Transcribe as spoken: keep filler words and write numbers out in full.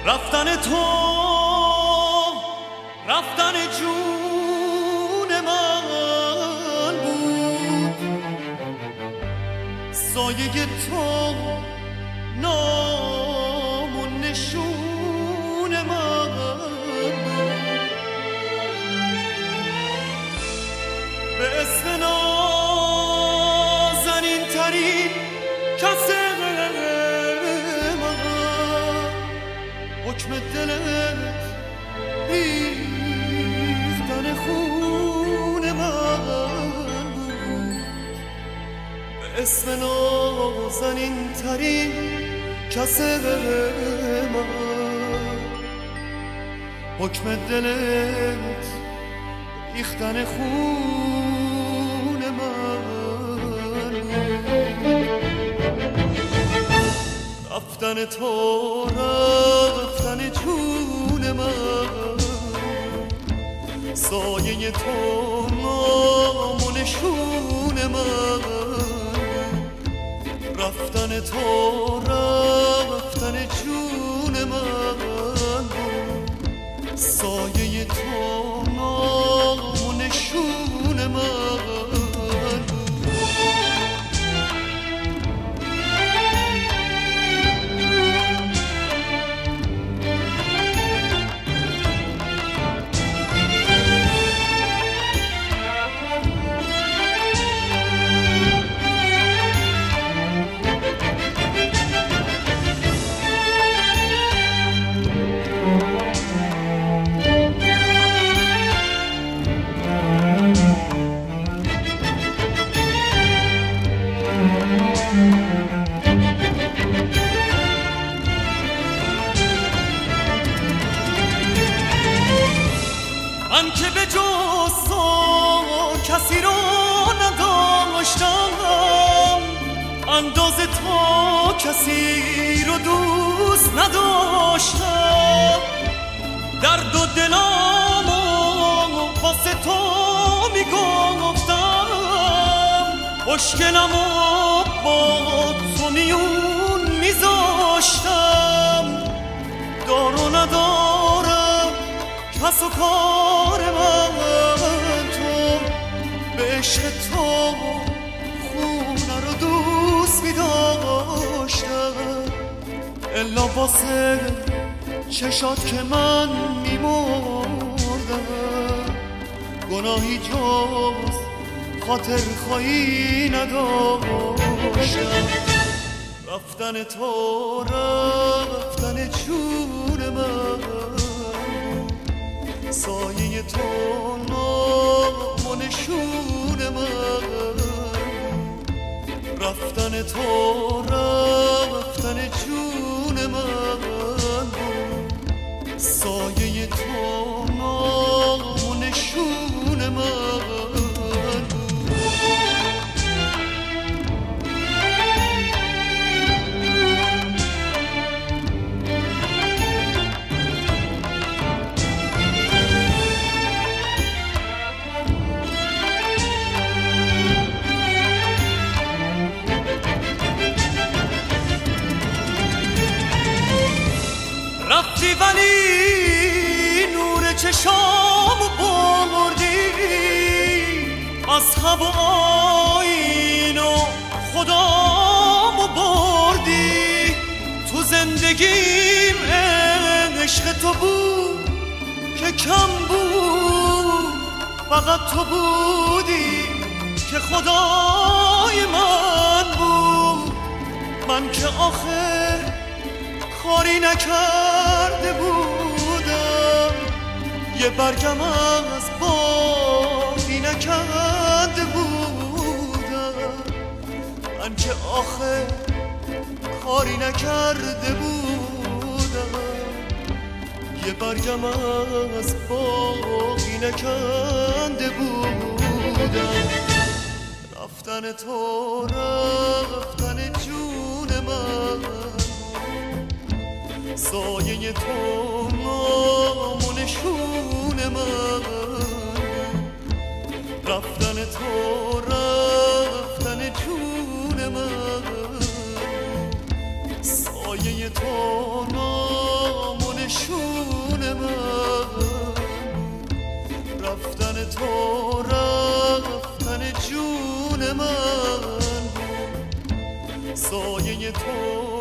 رفتن تو رفتن جون من بود، سایه تو نام و نشون من بود. به اسم نازنین ترین کس من حکم دلت ریختن خون من بود. به اسم نازنین ترین کس من حکم دلت ریختن خون من. رفتن تو رفتن جون من، سایه تو نام و نشون من. رفتن تو رفتن جون من، سایه تو نام و نشون من. من که به جز تو کسی رو نداشتم، اندازه تو کسی رو دوست نداشتم. درد و دلامو واسه تو میگفتم، مشکلمو با تو میون میذاشتم. دار و ندارم کس و کار من، تو به عشق تو خونه رو دوست می‌داشتم. الا واسه چشات که من میمردم، گناهی جز خاطر خواهی نداشتم. رفتن تو رفتن جون من، سایه تو نام و نشون من. رفتن تو رفتن جون من، سایه تو نام و نشون من. رفتی ولی نور چشامو بردی، مذهب و آیین و خدامو بردی. تو زندگیم عشق تو بود که کم بود، فقط تو بودی که خدای من بود. من که آخر کاری نکرده بودم، یه برگم از باقی نکرده بودم. من که آخر کاری نکرده بودم، یه برگم از باقی نکرده بودم. رفتن تو رفتن جون من، سایه تو نام و نشون من. رفتن تو رفتن جون من، سایه تو نام و تو رفتن جون من، سایه تو